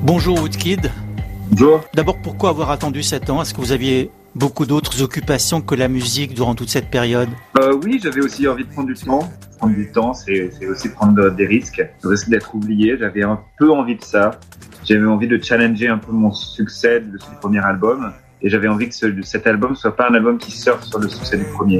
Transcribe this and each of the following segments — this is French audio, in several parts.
Bonjour Woodkid. Bonjour. D'abord, pourquoi avoir attendu 7 ans? Est-ce que vous aviez beaucoup d'autres occupations que la musique durant toute cette période? Oui, j'avais aussi envie de prendre du temps. Prendre du temps, c'est aussi prendre des risques. Le risque d'être oublié, j'avais un peu envie de ça. J'avais envie de challenger un peu mon succès de ce premier album. Et j'avais envie que cet album ne soit pas un album qui surfe sur le succès du premier.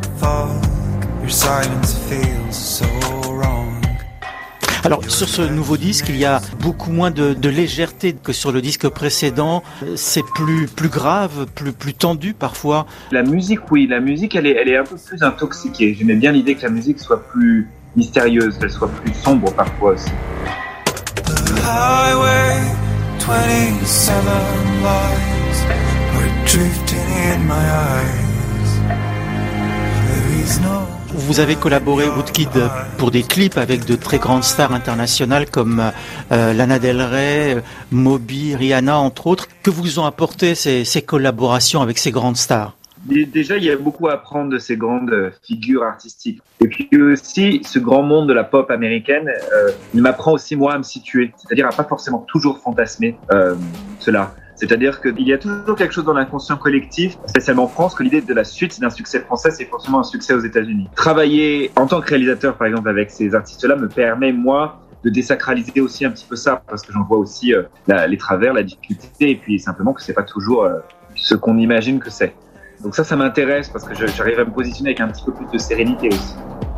Alors, sur ce nouveau disque, il y a beaucoup moins de légèreté que sur le disque précédent. C'est plus grave, plus tendu parfois. La musique, oui. La musique, elle est un peu plus intoxiquée. J'aimais bien l'idée que la musique soit plus mystérieuse, qu'elle soit plus sombre parfois aussi. The highway, 27 lights were drifting in my eyes. There is no... Vous avez collaboré, Woodkid, pour des clips avec de très grandes stars internationales comme Lana Del Rey, Moby, Rihanna, entre autres. Que vous ont apporté ces collaborations avec ces grandes stars? Déjà, il y a beaucoup à apprendre de ces grandes figures artistiques. Et puis aussi, ce grand monde de la pop américaine, il m'apprend aussi, moi, à me situer. C'est-à-dire à pas forcément toujours fantasmer cela. C'est-à-dire qu'il y a toujours quelque chose dans l'inconscient collectif, spécialement en France, que l'idée de la suite d'un succès français, c'est forcément un succès aux États-Unis. Travailler en tant que réalisateur, par exemple, avec ces artistes-là, me permet, moi, de désacraliser aussi un petit peu ça, parce que j'en vois aussi les travers, la difficulté, et puis simplement que c'est pas toujours ce qu'on imagine que c'est. Donc ça m'intéresse, parce que j'arrive à me positionner avec un petit peu plus de sérénité aussi.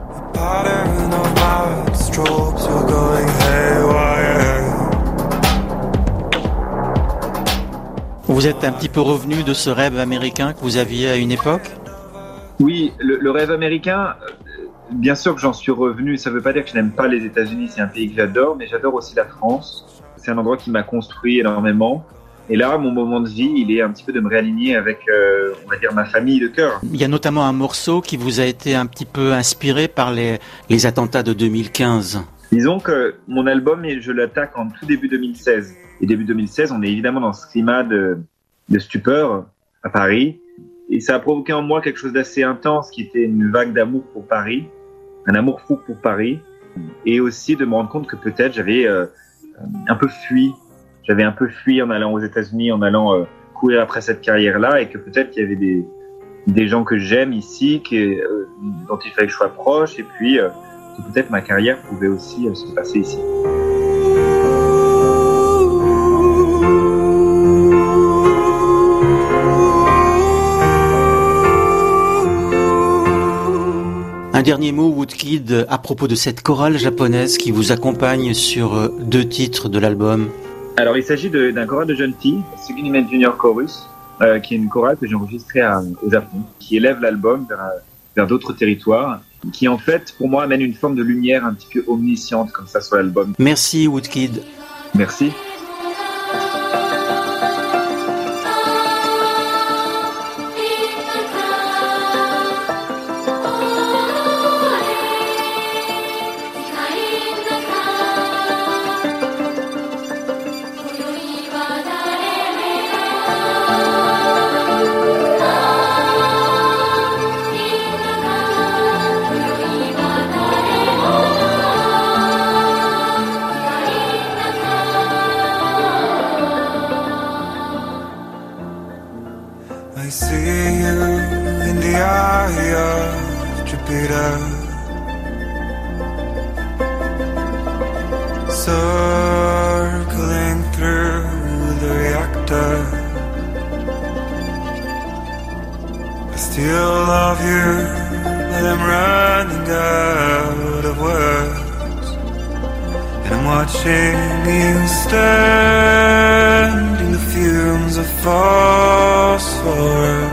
Vous êtes un petit peu revenu de ce rêve américain que vous aviez à une époque? Oui, le rêve américain, bien sûr que j'en suis revenu. Ça ne veut pas dire que je n'aime pas les États-Unis, c'est un pays que j'adore, mais j'adore aussi la France. C'est un endroit qui m'a construit énormément. Et là, mon moment de vie, il est un petit peu de me réaligner avec, on va dire, ma famille de cœur. Il y a notamment un morceau qui vous a été un petit peu inspiré par les attentats de 2015. Disons que mon album, je l'attaque en tout début 2016. Et début 2016, on est évidemment dans ce climat de stupeur à Paris. Et ça a provoqué en moi quelque chose d'assez intense, qui était une vague d'amour pour Paris, un amour fou pour Paris. Et aussi de me rendre compte que peut-être j'avais un peu fui. J'avais un peu fui en allant aux États-Unis, en allant courir après cette carrière-là, et que peut-être qu'il y avait des gens que j'aime ici, dont il fallait que je sois proche, et puis que peut-être ma carrière pouvait aussi se passer ici. Un dernier mot, Woodkid, à propos de cette chorale japonaise qui vous accompagne sur 2 titres de l'album. Alors, il s'agit d'un choral de jeunes filles, Suginime Junior Chorus, qui est une chorale que j'ai enregistrée au Japon, qui élève l'album vers d'autres territoires, qui en fait, pour moi, amène une forme de lumière un petit peu omnisciente comme ça sur l'album. Merci, Woodkid. Merci. I see you in the eye of Jupiter, circling through the reactor. I still love you, but I'm running out of words, and I'm watching you stand in the fumes of phosphorus.